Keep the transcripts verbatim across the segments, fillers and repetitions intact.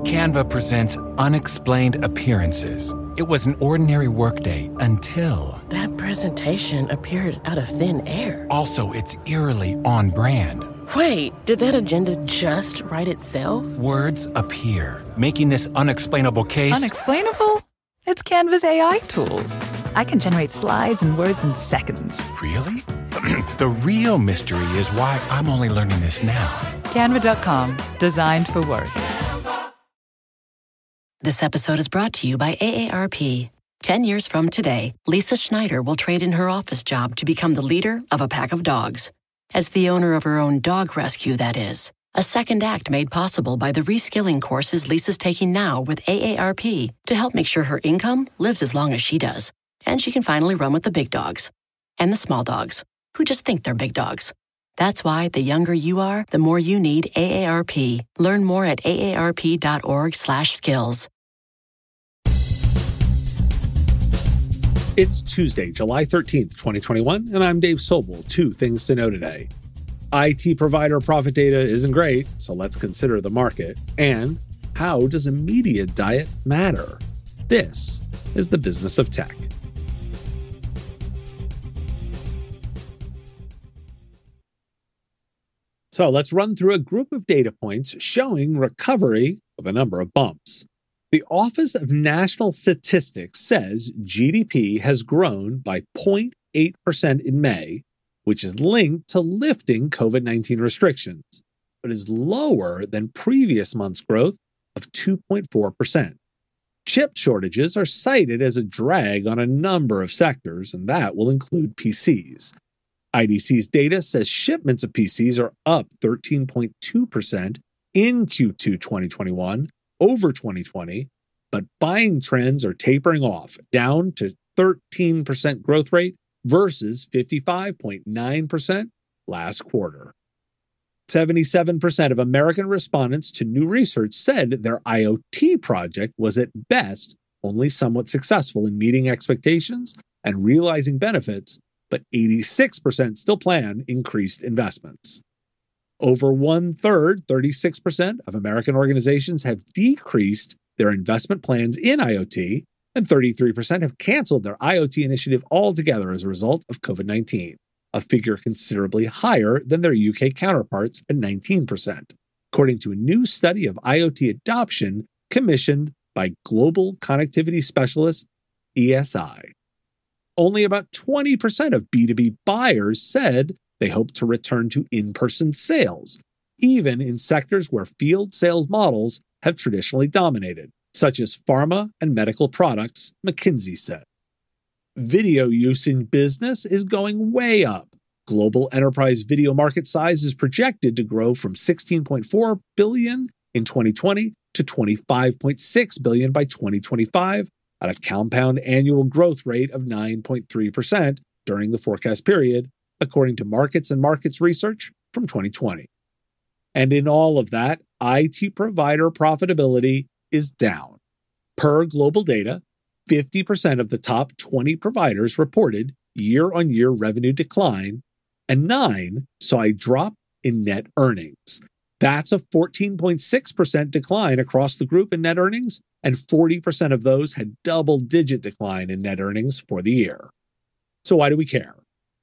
Canva presents Unexplained Appearances. It was an ordinary workday until... That presentation appeared out of thin air. Also, it's eerily on brand. Wait, did that agenda just write itself? Words appear, making this unexplainable case... Unexplainable? It's Canva's A I tools. I can generate slides and words in seconds. Really? The real mystery is why I'm only learning this now. Canva dot com, designed for work. This episode is brought to you by A A R P. Ten years from today, Lisa Schneider will trade in her office job to become the leader of a pack of dogs. As the owner of her own dog rescue, that is. A second act made possible by the reskilling courses Lisa's taking now with A A R P to help make sure her income lives as long as she does. And she can finally run with the big dogs. And the small dogs, who just think they're big dogs. That's why the younger you are, the more you need A A R P. Learn more at aarp.org slash skills. It's Tuesday, July thirteenth, twenty twenty-one, and I'm Dave Sobel. Two things to know today. I T provider profit data isn't great, so let's consider the market. And how does a media diet matter? This is the business of tech. So let's run through a group of data points showing recovery of a number of bumps. The Office of National Statistics says G D P has grown by zero point eight percent in May, which is linked to lifting COVID nineteen restrictions, but is lower than previous month's growth of two point four percent. Chip shortages are cited as a drag on a number of sectors, and that will include P Cs. I D C's data says shipments of P Cs are up thirteen point two percent in Q two twenty twenty-one over twenty twenty, but buying trends are tapering off, down to thirteen percent growth rate versus fifty-five point nine percent last quarter. seventy-seven percent of American respondents to new research said their I O T project was at best only somewhat successful in meeting expectations and realizing benefits, but eighty-six percent still plan increased investments. Over one-third, thirty-six percent of American organizations have decreased their investment plans in I O T, and thirty-three percent have canceled their I O T initiative altogether as a result of COVID nineteen, a figure considerably higher than their U K counterparts at nineteen percent, according to a new study of I O T adoption commissioned by global connectivity specialist E S I. Only about twenty percent of B two B buyers said they hope to return to in-person sales, even in sectors where field sales models have traditionally dominated, such as pharma and medical products, McKinsey said. Video use in business is going way up. Global enterprise video market size is projected to grow from sixteen point four billion dollars in twenty twenty to twenty-five point six billion dollars by twenty twenty-five, at a compound annual growth rate of nine point three percent during the forecast period, according to Markets and Markets research from twenty twenty. And in all of that, I T provider profitability is down. Per global data, fifty percent of the top twenty providers reported year-on-year revenue decline, and nine saw a drop in net earnings. That's a fourteen point six percent decline across the group in net earnings, and forty percent of those had double-digit decline in net earnings for the year. So why do we care?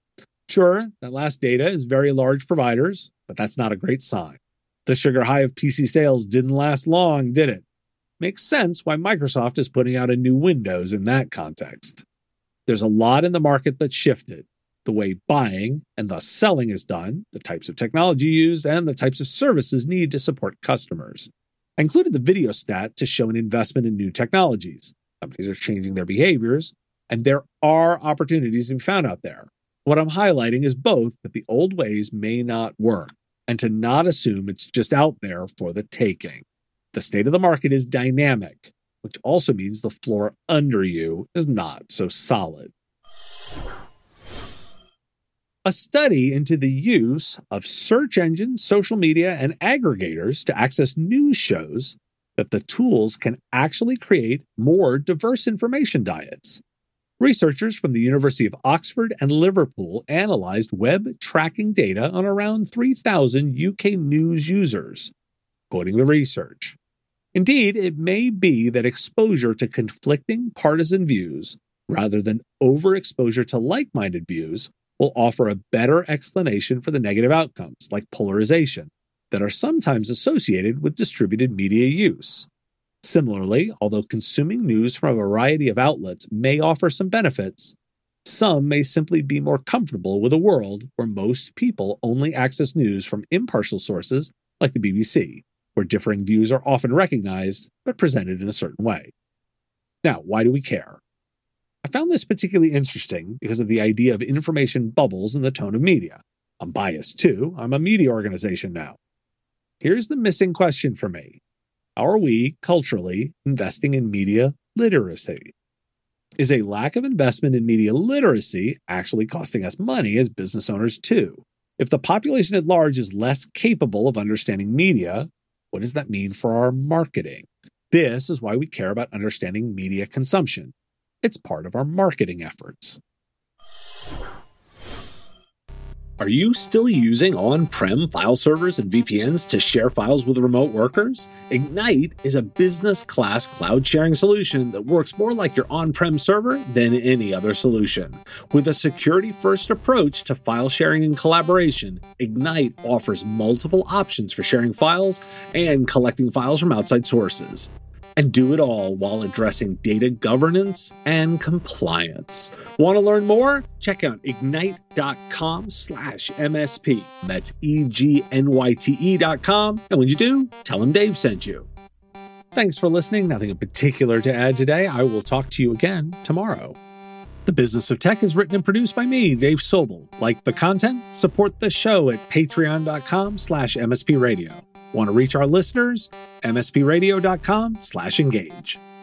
Sure, that last data is very large providers, but that's not a great sign. The sugar high of P C sales didn't last long, did it? Makes sense why Microsoft is putting out a new Windows in that context. There's a lot in the market that's shifted. The way buying and thus selling is done, the types of technology used, and the types of services needed to support customers. I included the video stat to show an investment in new technologies. Companies are changing their behaviors, and there are opportunities to be found out there. What I'm highlighting is both that the old ways may not work, and to not assume it's just out there for the taking. The state of the market is dynamic, which also means the floor under you is not so solid. A study into the use of search engines, social media, and aggregators to access news shows that the tools can actually create more diverse information diets. Researchers from the University of Oxford and Liverpool analyzed web tracking data on around three thousand U K news users. Quoting the research, Indeed, it may be that exposure to conflicting partisan views, rather than overexposure to like-minded views, will offer a better explanation for the negative outcomes, like polarization, that are sometimes associated with distributed media use. Similarly, although consuming news from a variety of outlets may offer some benefits, some may simply be more comfortable with a world where most people only access news from impartial sources like the B B C, where differing views are often recognized but presented in a certain way. Now, why do we care? I found this particularly interesting because of the idea of information bubbles in the tone of media. I'm biased too. I'm a media organization now. Here's the missing question for me. How are we, culturally, investing in media literacy? Is a lack of investment in media literacy actually costing us money as business owners too? If the population at large is less capable of understanding media, what does that mean for our marketing? This is why we care about understanding media consumption. It's part of our marketing efforts. Are you still using on-prem file servers and V P Ns to share files with remote workers? Ignite is a business-class cloud sharing solution that works more like your on-prem server than any other solution. With a security-first approach to file sharing and collaboration, Ignite offers multiple options for sharing files and collecting files from outside sources. And do it all while addressing data governance and compliance. Want to learn more? Check out ignite.com slash MSP. That's E G N Y T E dot com. And when you do, tell them Dave sent you. Thanks for listening. Nothing in particular to add today. I will talk to you again tomorrow. The Business of Tech is written and produced by me, Dave Sobel. Like the content? Support the show at patreon.com slash MSP Radio. Want to reach our listeners? mspradio.com slash engage.